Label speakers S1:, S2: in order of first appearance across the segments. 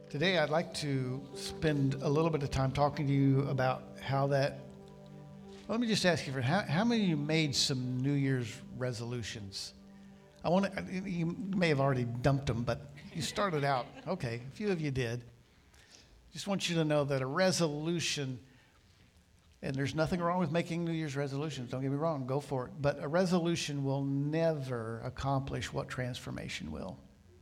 S1: Today, I'd like to spend a little bit of time talking to you about how that. Let me just ask you, how many of you made some New Year's resolutions? You may have already dumped them, but you started out. Okay, a few of you did. Just want you to know that a resolution, and there's nothing wrong with making New Year's resolutions, don't get me wrong, go for it. But a resolution will never accomplish what transformation will.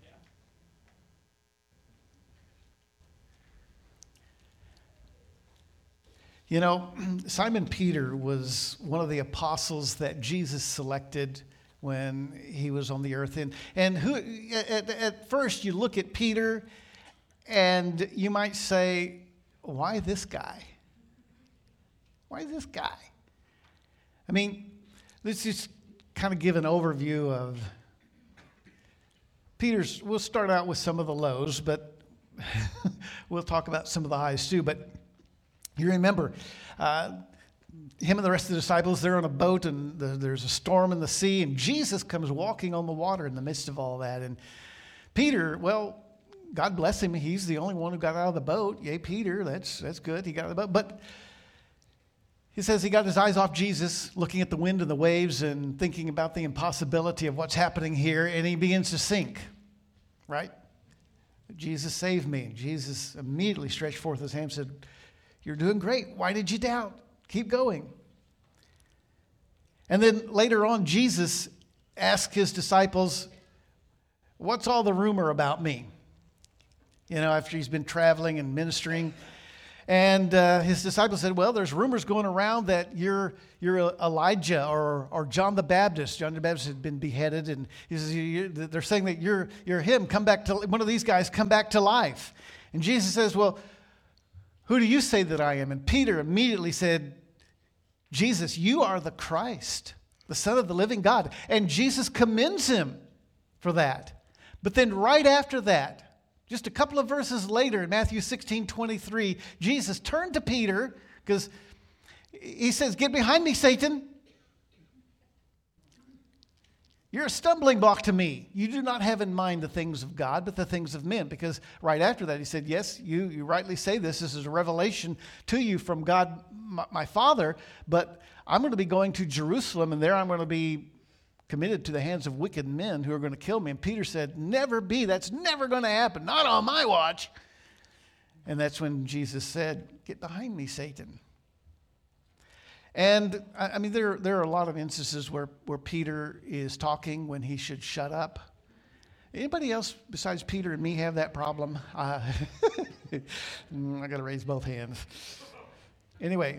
S1: You know, Simon Peter was one of the apostles that Jesus selected when he was on the earth. And who, at first you look at Peter and you might say, why this guy? Why this guy? I mean, let's just kind of give an overview of Peter's. We'll start out with some of the lows, but we'll talk about some of the highs too. But you remember him and the rest of the disciples, they're on a boat and there's a storm in the sea, and Jesus comes walking on the water in the midst of all that. And Peter, well, God bless him, he's the only one who got out of the boat. Yay, Peter, that's good, he got out of the boat. But he says he got his eyes off Jesus, looking at the wind and the waves and thinking about the impossibility of what's happening here, and he begins to sink, right? Jesus, save me. Jesus immediately stretched forth his hand and said, you're doing great. Why did you doubt? Keep going. And then later on, Jesus asked his disciples, what's all the rumor about me? You know, after he's been traveling and ministering. And his disciples said, well, there's rumors going around that you're Elijah or John the Baptist. John the Baptist had been beheaded, and he says, they're saying that you're him. Come back to one of these guys. Come back to life. And Jesus says, well, who do you say that I am? And Peter immediately said, Jesus, you are the Christ, the Son of the living God. And Jesus commends him for that. But then right after that, just a couple of verses later in Matthew 16:23, Jesus turned to Peter because he says, get behind me, Satan. You're a stumbling block to me. You do not have in mind the things of God, but the things of men. Because right after that, he said, yes, you rightly say this. This is a revelation to you from God, my Father. But I'm going to be going to Jerusalem, and there I'm going to be committed to the hands of wicked men who are going to kill me. And Peter said, never be. That's never going to happen. Not on my watch. And that's when Jesus said, get behind me, Satan. And I mean, there are a lot of instances where Peter is talking when he should shut up. Anybody else besides Peter and me have that problem? I got to raise both hands. Anyway,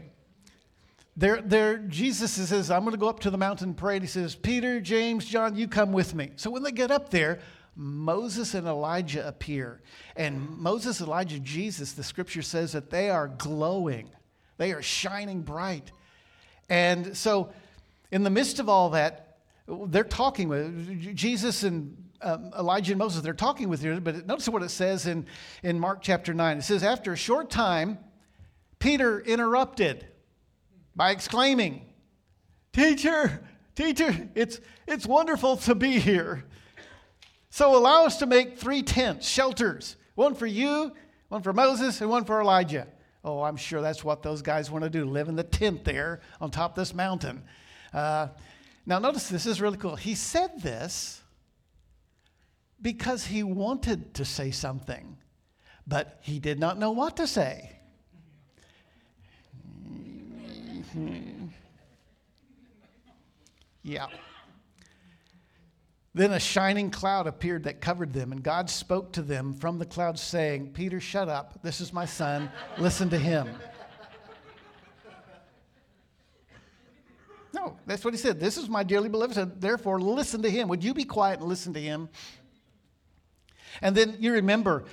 S1: Jesus says, I'm going to go up to the mountain and pray. And he says, Peter, James, John, you come with me. So when they get up there, Moses and Elijah appear. And Moses, Elijah, Jesus, the scripture says that they are glowing. They are shining bright. And so in the midst of all that, they're talking with Jesus and Elijah and Moses. They're talking with you, but notice what it says in Mark chapter 9. It says, after a short time, Peter interrupted by exclaiming, Teacher, it's wonderful to be here. So allow us to make 3 tents, shelters, one for you, one for Moses, and one for Elijah. Oh, I'm sure that's what those guys want to do, live in the tent there on top of this mountain. Now, notice this is really cool. He said this because he wanted to say something, but he did not know what to say. Yeah. Then a shining cloud appeared that covered them, and God spoke to them from the cloud, saying, Peter, shut up. This is my son. Listen to him. No, that's what he said. This is my dearly beloved son. Therefore, listen to him. Would you be quiet and listen to him? And then you remember,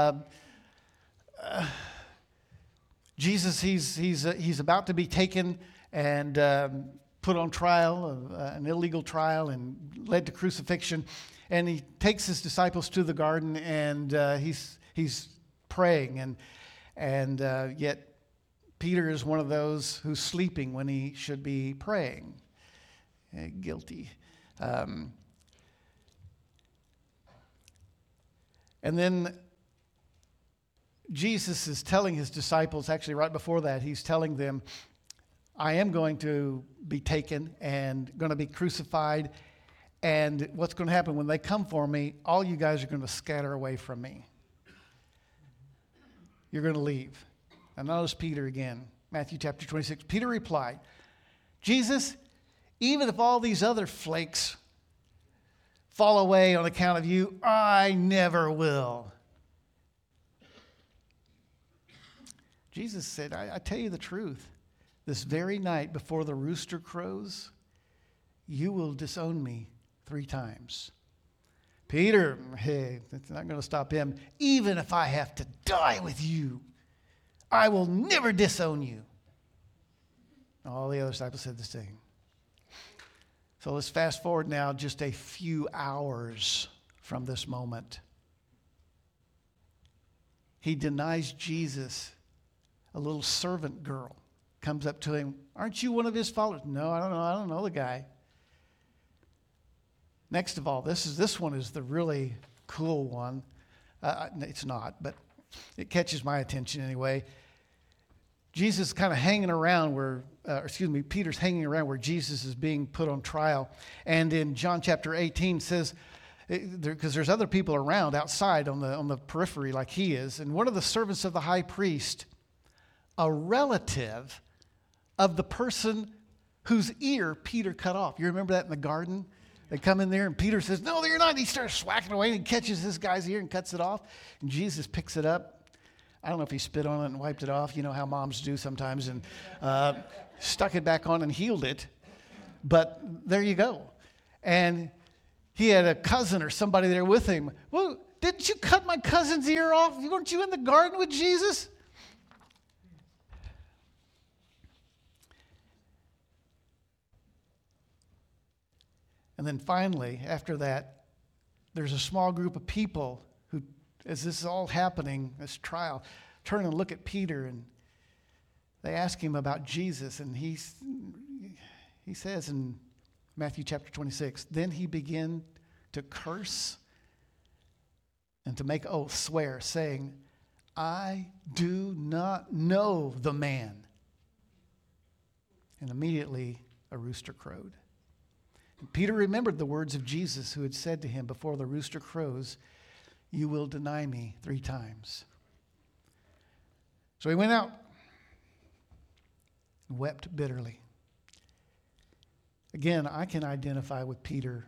S1: Jesus, he's about to be taken and put on trial, an illegal trial, and led to crucifixion. And he takes his disciples to the garden, and he's praying, and yet Peter is one of those who's sleeping when he should be praying. Guilty. And then Jesus is telling his disciples, actually right before that, he's telling them, I am going to be taken and going to be crucified. And what's going to happen when they come for me, all you guys are going to scatter away from me. You're going to leave. And notice Peter again, Matthew chapter 26. Peter replied, Jesus, even if all these other flakes fall away on account of you, I never will. Jesus said, I tell you the truth. This very night before the rooster crows, you will disown me 3 times. Peter, hey, it's not going to stop him. Even if I have to die with you, I will never disown you. All the other disciples said the same. So let's fast forward now just a few hours from this moment. He denies Jesus. A little servant girl comes up to him. Aren't you one of his followers? No, I don't know the guy. Next of all, this one is the really cool one. It's not, but it catches my attention anyway. Jesus is kind of hanging around Peter's hanging around where Jesus is being put on trial. And in John chapter 18 says, because there's other people around outside on the periphery like he is, and one of the servants of the high priest, a relative of the person whose ear Peter cut off. You remember that in the garden? They come in there and Peter says, no, you're not. And he starts swacking away and he catches this guy's ear and cuts it off. And Jesus picks it up. I don't know if he spit on it and wiped it off. You know how moms do sometimes. And stuck it back on and healed it. But there you go. And he had a cousin or somebody there with him. Well, didn't you cut my cousin's ear off? Weren't you in the garden with Jesus? And then finally, after that, there's a small group of people who, as this is all happening, this trial, turn and look at Peter and they ask him about Jesus. And he says in Matthew chapter 26, then he began to curse and to make oath, swear, saying, I do not know the man. And immediately a rooster crowed. Peter remembered the words of Jesus who had said to him, before the rooster crows, you will deny me 3 times. So he went out and wept bitterly. Again, I can identify with Peter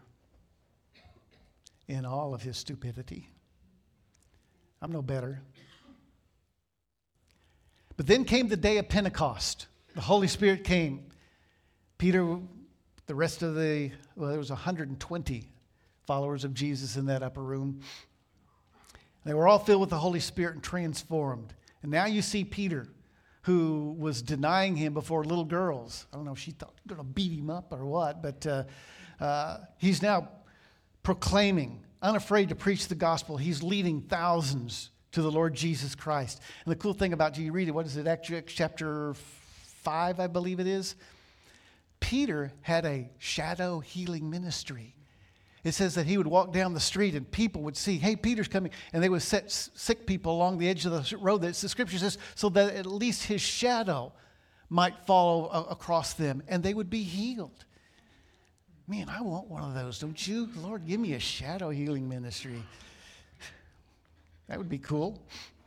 S1: in all of his stupidity. I'm no better. But then came the day of Pentecost. The Holy Spirit came. Peter, the rest of there was 120 followers of Jesus in that upper room. They were all filled with the Holy Spirit and transformed. And now you see Peter, who was denying him before little girls. I don't know if she thought going to beat him up or what, but he's now proclaiming, unafraid to preach the gospel. He's leading thousands to the Lord Jesus Christ. And the cool thing about, you read it, what is it, Acts chapter 5, I believe it is? Peter had a shadow healing ministry. It says that he would walk down the street and people would see, hey, Peter's coming. And they would set sick people along the edge of the road. The scripture says, so that at least his shadow might follow across them and they would be healed. Man, I want one of those, don't you? Lord, give me a shadow healing ministry. That would be cool.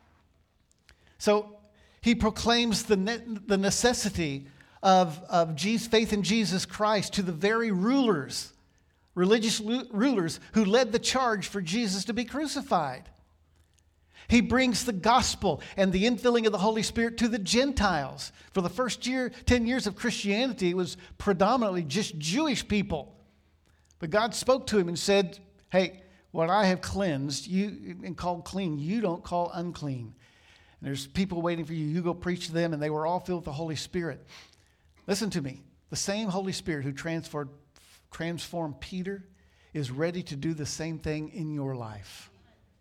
S1: So he proclaims the necessity of faith in Jesus Christ to the very rulers, religious rulers who led the charge for Jesus to be crucified. He brings the gospel and the infilling of the Holy Spirit to the Gentiles. For the first 10 years of Christianity, it was predominantly just Jewish people. But God spoke to him and said, hey, what I have cleansed you and called clean, you don't call unclean. And there's people waiting for you. You go preach to them, and they were all filled with the Holy Spirit. Listen to me. The same Holy Spirit who transformed Peter is ready to do the same thing in your life.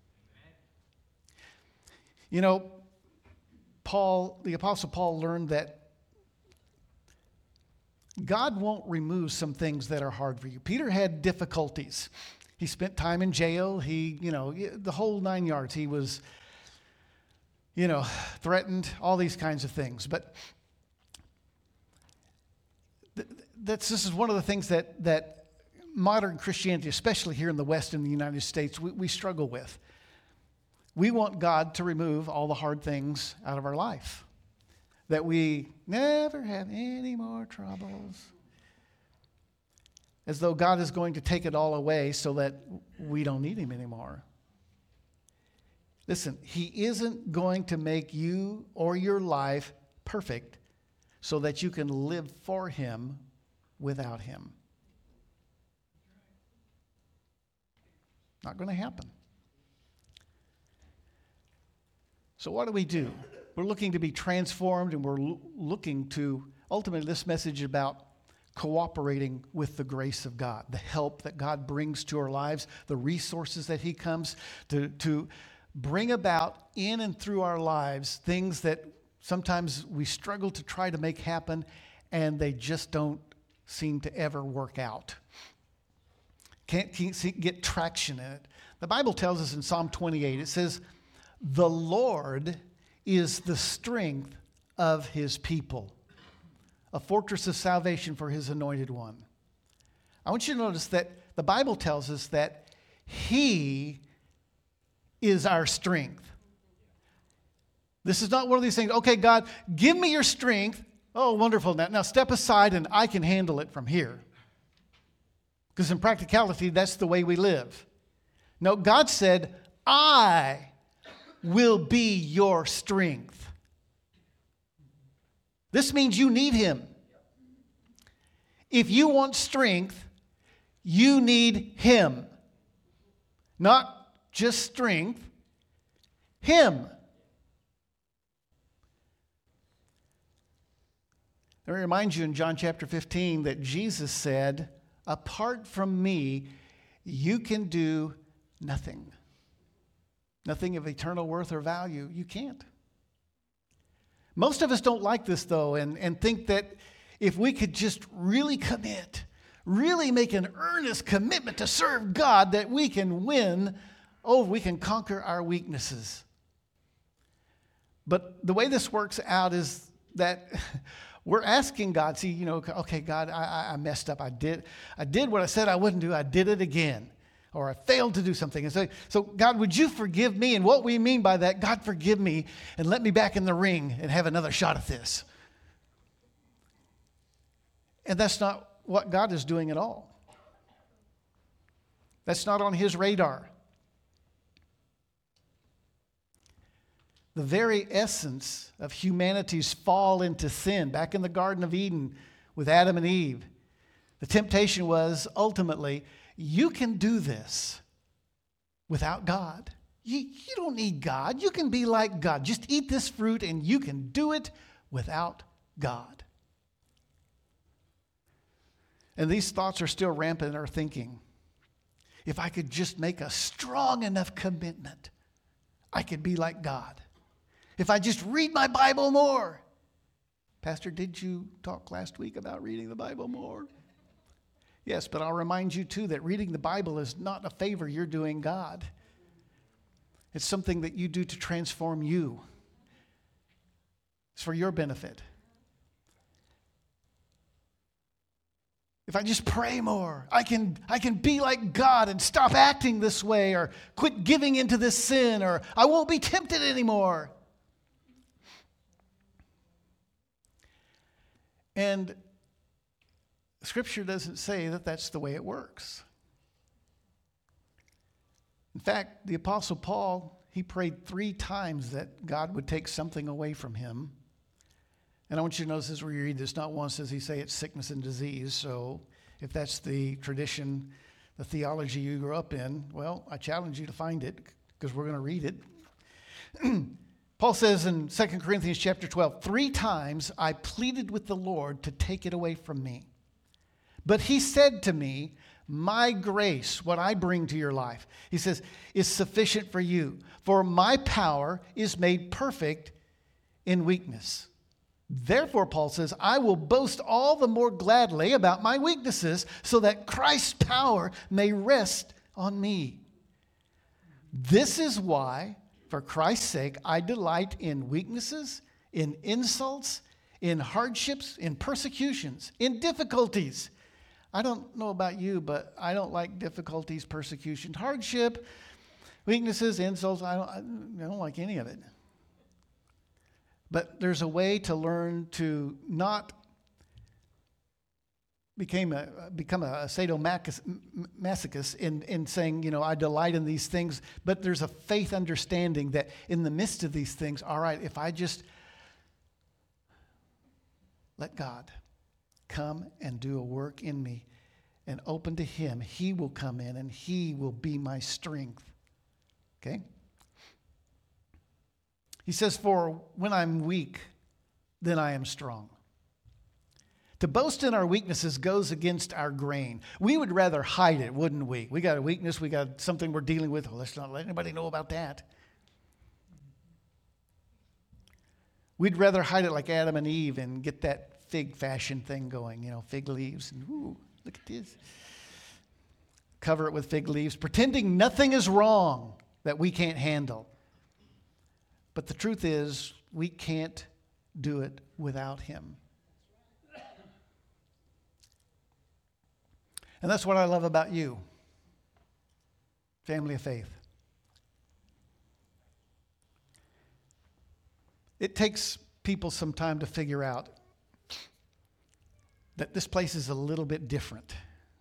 S1: You know, the Apostle Paul learned that God won't remove some things that are hard for you. Peter had difficulties. He spent time in jail. The whole 9 yards. He was threatened, all these kinds of things. But this is one of the things that modern Christianity, especially here in the West in the United States, we struggle with. We want God to remove all the hard things out of our life, that we never have any more troubles, as though God is going to take it all away so that we don't need him anymore. Listen, he isn't going to make you or your life perfect so that you can live for him without him. Not going to happen. So what do? We're looking to be transformed, and we're looking to, ultimately, this message about cooperating with the grace of God, the help that God brings to our lives, the resources that he comes to bring about in and through our lives, things that sometimes we struggle to try to make happen, and they just don't seem to ever work out. Can't get traction in it. The Bible tells us in Psalm 28, it says, "The Lord is the strength of his people, a fortress of salvation for his anointed one." I want you to notice that the Bible tells us that he is our strength. This is not one of these things, okay, God, give me your strength. Oh, wonderful. Now step aside and I can handle it from here. Because in practicality, that's the way we live. No, God said, I will be your strength. This means you need him. If you want strength, you need him. Not just strength, him. Let me remind you in John chapter 15 that Jesus said, apart from me, you can do nothing. Nothing of eternal worth or value. You can't. Most of us don't like this, though, and think that if we could just really commit, really make an earnest commitment to serve God, that we can win, we can conquer our weaknesses. But the way this works out is that we're asking God, okay, God, I messed up. I did what I said I wouldn't do. I did it again. Or I failed to do something. And so God, would you forgive me? And what we mean by that, God, forgive me and let me back in the ring and have another shot at this. And that's not what God is doing at all. That's not on his radar. The very essence of humanity's fall into sin, back in the Garden of Eden with Adam and Eve, the temptation was ultimately, you can do this without God. You don't need God. You can be like God. Just eat this fruit and you can do it without God. And these thoughts are still rampant in our thinking. If I could just make a strong enough commitment, I could be like God. If I just read my Bible more. Pastor, did you talk last week about reading the Bible more? Yes, but I'll remind you too that reading the Bible is not a favor you're doing God. It's something that you do to transform you. It's for your benefit. If I just pray more, I can be like God and stop acting this way, or quit giving into this sin, or I won't be tempted anymore. And Scripture doesn't say that that's the way it works. In fact, the Apostle Paul, he prayed 3 times that God would take something away from him. And I want you to notice as we read this, not once does he say it's sickness and disease. So if that's the tradition, the theology you grew up in, well, I challenge you to find it because we're going to read it. Paul says in 2 Corinthians chapter 12, 3 times I pleaded with the Lord to take it away from me. But he said to me, my grace, what I bring to your life, he says, is sufficient for you. For my power is made perfect in weakness. Therefore, Paul says, I will boast all the more gladly about my weaknesses so that Christ's power may rest on me. This is why For Christ's sake, I delight in weaknesses, in insults, in hardships, in persecutions, in difficulties. I don't know about you, but I don't like difficulties, persecutions, hardship, weaknesses, insults. I don't like any of it. But there's a way to learn to not become a sadomasochist in saying, I delight in these things. But there's a faith understanding that in the midst of these things, all right, if I just let God come and do a work in me and open to Him, He will come in and He will be my strength. Okay? He says, for when I'm weak, then I am strong. To boast in our weaknesses goes against our grain. We would rather hide it, wouldn't we? We got a weakness, we got something we're dealing with. Well, let's not let anybody know about that. We'd rather hide it like Adam and Eve and get that fig fashion thing going, fig leaves. And ooh, look at this. Cover it with fig leaves, pretending nothing is wrong that we can't handle. But the truth is, we can't do it without Him. And that's what I love about you, family of faith. It takes people some time to figure out that this place is a little bit different.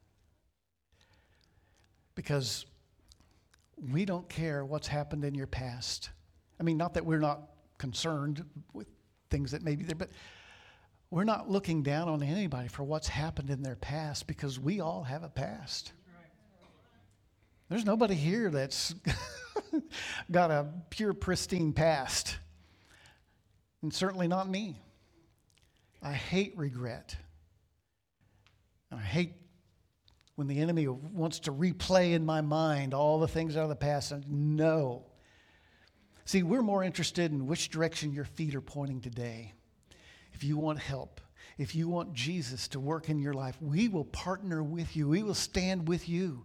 S1: Because we don't care what's happened in your past. I mean, not that we're not concerned with things that may be there, but we're not looking down on anybody for what's happened in their past, because we all have a past. There's nobody here that's got a pure, pristine past. And certainly not me. I hate regret. And I hate when the enemy wants to replay in my mind all the things out of the past. No. See, we're more interested in which direction your feet are pointing today. If you want help, if you want Jesus to work in your life, we will partner with you. We will stand with you.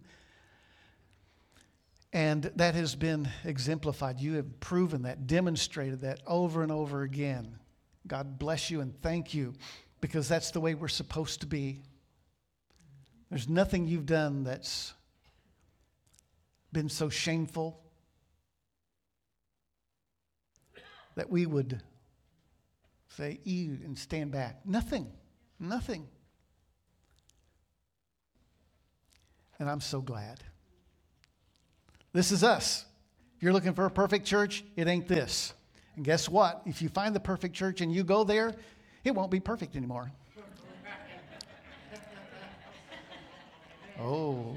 S1: And that has been exemplified. You have proven that, demonstrated that over and over again. God bless you and thank you, because that's the way we're supposed to be. There's nothing you've done that's been so shameful that we would say, ew, and stand back. Nothing. And I'm so glad. This is us. If you're looking for a perfect church, it ain't this. And guess what? If you find the perfect church and you go there, it won't be perfect anymore. Oh.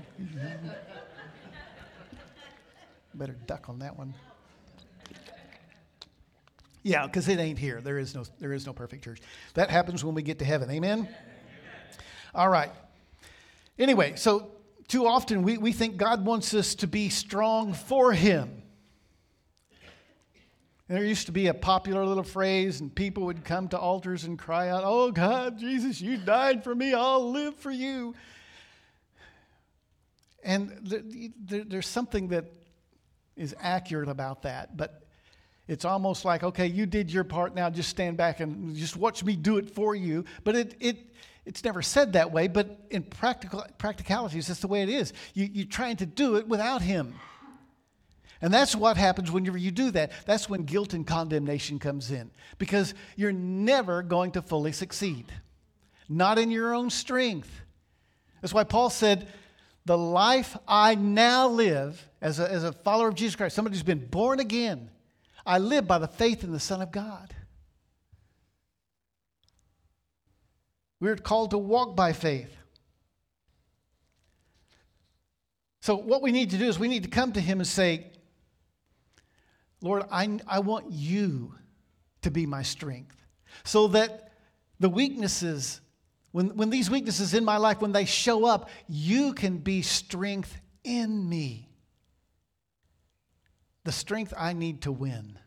S1: Better duck on that one. Yeah, because it ain't here. There is no perfect church. That happens when we get to heaven. Amen? All right. Anyway, so too often we think God wants us to be strong for Him. And there used to be a popular little phrase, and people would come to altars and cry out, "Oh God, Jesus, you died for me. I'll live for you." And there's something that is accurate about that, but it's almost like, okay, you did your part, now just stand back and just watch me do it for you. But it's never said that way, but in practicalities, that's the way it is. You're trying to do it without Him. And that's what happens whenever you do that. That's when guilt and condemnation comes in, because you're never going to fully succeed. Not in your own strength. That's why Paul said, the life I now live as a follower of Jesus Christ, somebody who's been born again, I live by the faith in the Son of God. We're called to walk by faith. So what we need to do is we need to come to Him and say, Lord, I want you to be my strength, so that the weaknesses, when these weaknesses in my life, when they show up, you can be strength in me. The strength I need to win.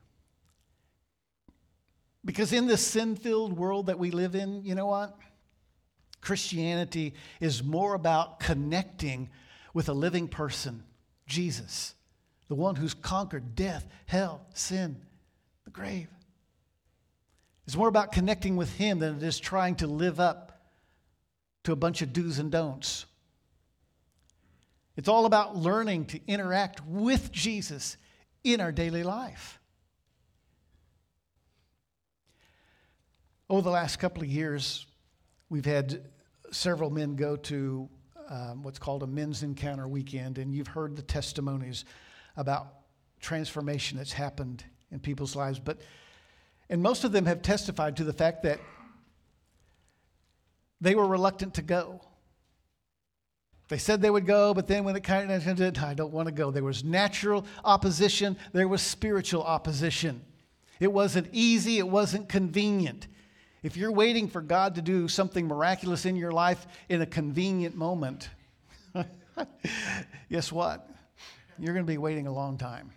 S1: Because in this sin-filled world that we live in, you know what? Christianity is more about connecting with a living person, Jesus, the one who's conquered death, hell, sin, the grave. It's more about connecting with him than it is trying to live up to a bunch of do's and don'ts. It's all about learning to interact with Jesus in our daily life. Over the last couple of years, we've had several men go to what's called a men's encounter weekend, and you've heard the testimonies about transformation that's happened in people's lives. And most of them have testified to the fact that they were reluctant to go. They said they would go, but then when it kind of ended, I don't want to go. There was natural opposition. There was spiritual opposition. It wasn't easy. It wasn't convenient. If you're waiting for God to do something miraculous in your life in a convenient moment, guess what? You're going to be waiting a long time.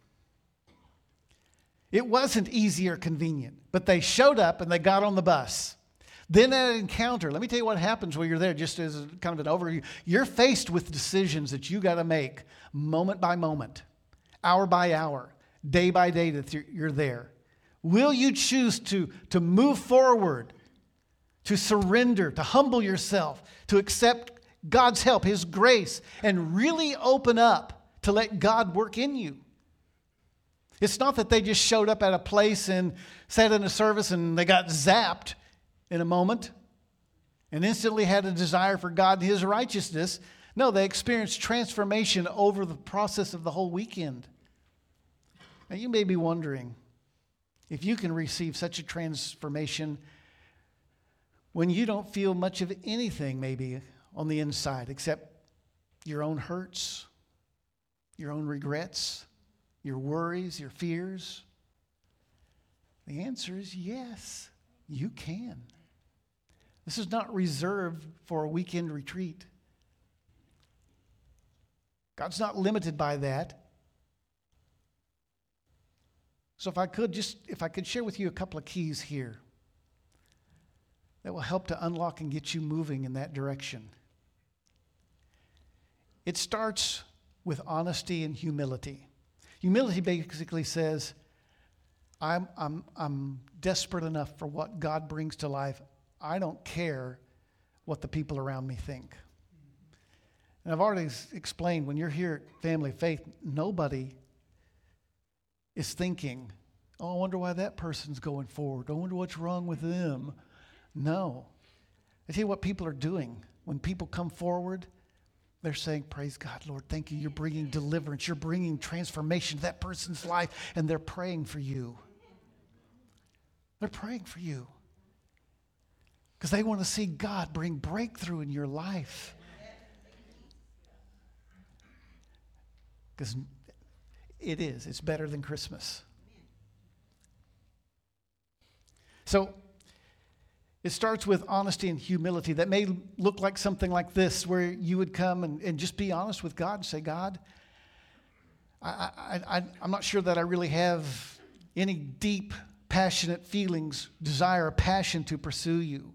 S1: It wasn't easy or convenient, but they showed up and they got on the bus. Then at an encounter, let me tell you what happens while you're there, just as kind of an overview. You're faced with decisions that you got to make moment by moment, hour by hour, day by day that you're there. Will you choose to move forward, to surrender, to humble yourself, to accept God's help, His grace, and really open up to let God work in you? It's not that they just showed up at a place and sat in a service and they got zapped in a moment and instantly had a desire for God and His righteousness. No, they experienced transformation over the process of the whole weekend. Now, you may be wondering if you can receive such a transformation when you don't feel much of anything maybe on the inside except your own hurts, your own regrets, your worries, your fears. The answer is yes, you can. This is not reserved for a weekend retreat. God's not limited by that. So if I could share with you a couple of keys here that will help to unlock and get you moving in that direction. It starts with honesty and humility. Humility basically says, I'm desperate enough for what God brings to life. I don't care what the people around me think. And I've already explained, when you're here at Family of Faith, nobody is thinking, oh, I wonder why that person's going forward. I wonder what's wrong with them. No. I tell you what people are doing. When people come forward, they're saying, praise God, Lord, thank you. You're bringing deliverance. You're bringing transformation to that person's life, and they're praying for you. They're praying for you because they want to see God bring breakthrough in your life. Because it's better than Christmas. So it starts with honesty and humility. That may look like something like this, where you would come and just be honest with God and say, God, I'm not sure that I really have any deep, passionate feelings, desire, or passion to pursue you.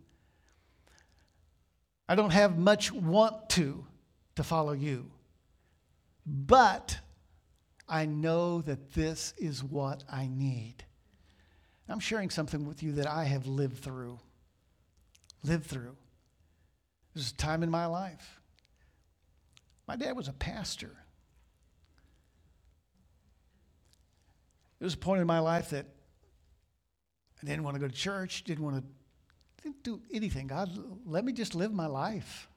S1: I don't have much want to follow you. But I know that this is what I need. I'm sharing something with you that I have lived through. There's a time in my life. My dad was a pastor. There was a point in my life that I didn't want to go to church, didn't do anything. God, let me just live my life.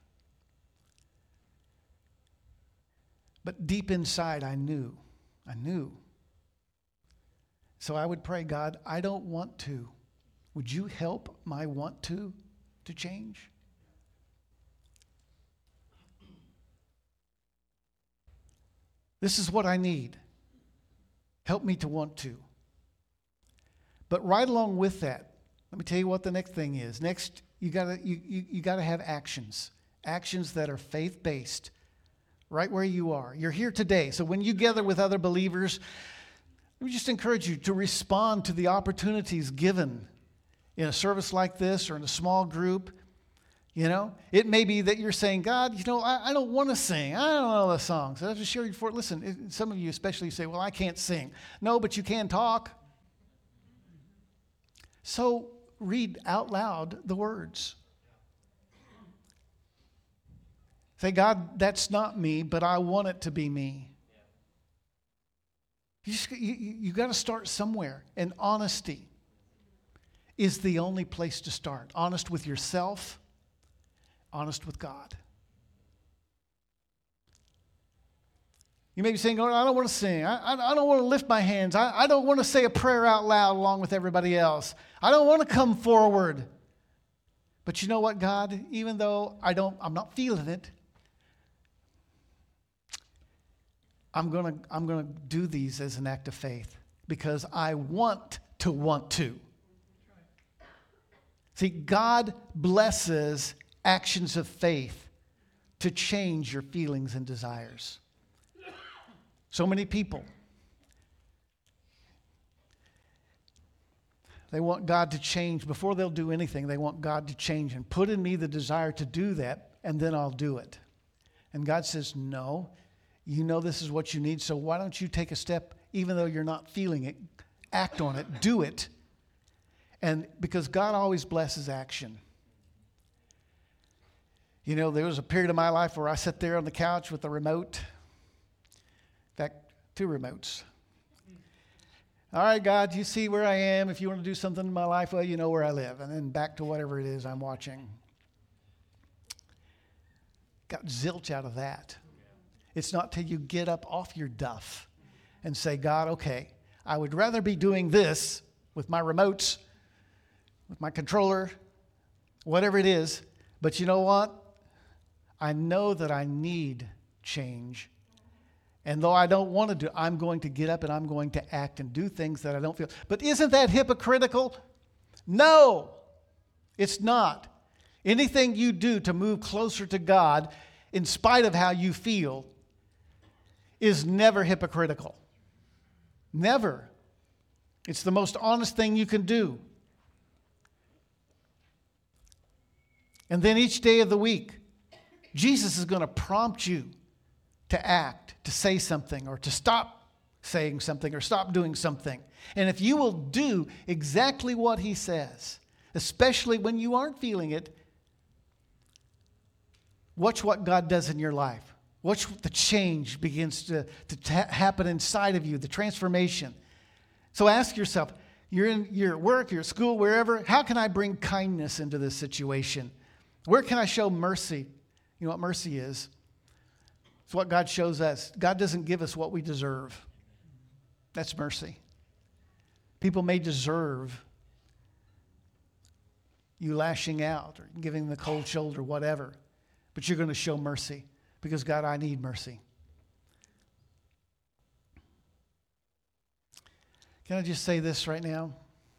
S1: But deep inside, I knew. So I would pray, God, I don't want to. Would you help my want to change? This is what I need. Help me to want to. But right along with that, let me tell you what the next thing is. Next, you gotta have actions. Actions that are faith-based. Right where you are. You're here today. So when you gather with other believers, let me just encourage you to respond to the opportunities given in a service like this or in a small group You know, it may be that you're saying, God, I don't want to sing. I don't know the songs. I have to share you for. Listen, some of you especially say, well, I can't sing. No, but you can talk. So read out loud the words. Say, God, that's not me, but I want it to be me. You got to start somewhere. And honesty is the only place to start. Honest with yourself. Honest with God. You may be saying, oh, I don't want to sing. I don't want to lift my hands. I don't want to say a prayer out loud along with everybody else. I don't want to come forward. But you know what, God? Even though I'm not feeling it, I'm gonna do these as an act of faith because I want to. See, God blesses actions of faith to change your feelings and desires. So many people, they want God to change. Before they'll do anything, they want God to change and put in me the desire to do that, and then I'll do it. And God says, no, you know this is what you need, so why don't you take a step, even though you're not feeling it, act on it, do it. And because God always blesses action. You know, there was a period of my life where I sat there on the couch with a remote. In fact, 2 remotes. All right, God, you see where I am. If you want to do something in my life, well, you know where I live. And then back to whatever it is I'm watching. Got zilch out of that. It's not till you get up off your duff and say, God, okay, I would rather be doing this with my remotes, with my controller, whatever it is. But you know what? I know that I need change. And though I don't want to do, I'm going to get up and I'm going to act and do things that I don't feel. But isn't that hypocritical? No, it's not. Anything you do to move closer to God, in spite of how you feel, is never hypocritical. Never. It's the most honest thing you can do. And then each day of the week, Jesus is going to prompt you to act, to say something, or to stop saying something, or stop doing something. And if you will do exactly what he says, especially when you aren't feeling it, watch what God does in your life. Watch the change begins to happen inside of you, the transformation. So ask yourself, you're at work, you're at school, wherever, how can I bring kindness into this situation? Where can I show mercy? You know what mercy is? It's what God shows us. God doesn't give us what we deserve. That's mercy. People may deserve you lashing out or giving the cold shoulder, whatever. But you're going to show mercy because, God, I need mercy. Can I just say this right now?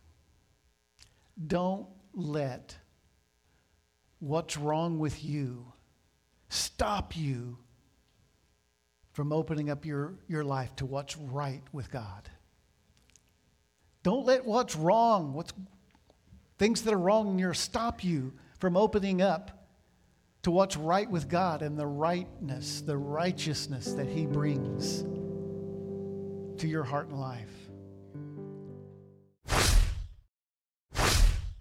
S1: Don't let what's wrong with you stop you from opening up your life to what's right with God. Don't let what's wrong, things that are wrong in you stop you from opening up to what's right with God and the rightness, the righteousness that he brings to your heart and life.